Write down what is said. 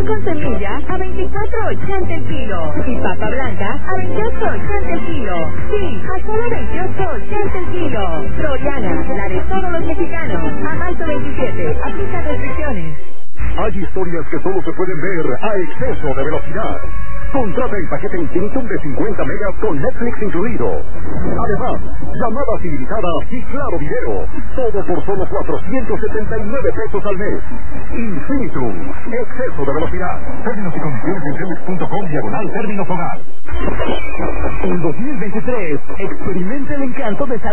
con semilla a 24.80 el kilo. Y papa blanca a 28.80 el kilo. Sí, a solo 28.80 el kilo. Troyana, la de todos los mexicanos. A marzo 27, aplica restricciones. Hay historias que solo se pueden ver a exceso de velocidad. Contrata el paquete Infinitum de 50 megas con Netflix incluido. Además, llamadas ilimitadas y claro video. Todo por solo 479 pesos al mes. Infinitum, exceso de velocidad. Términos y condiciones en Telmex.com/términos hogar. En 2023, experimenta el encanto de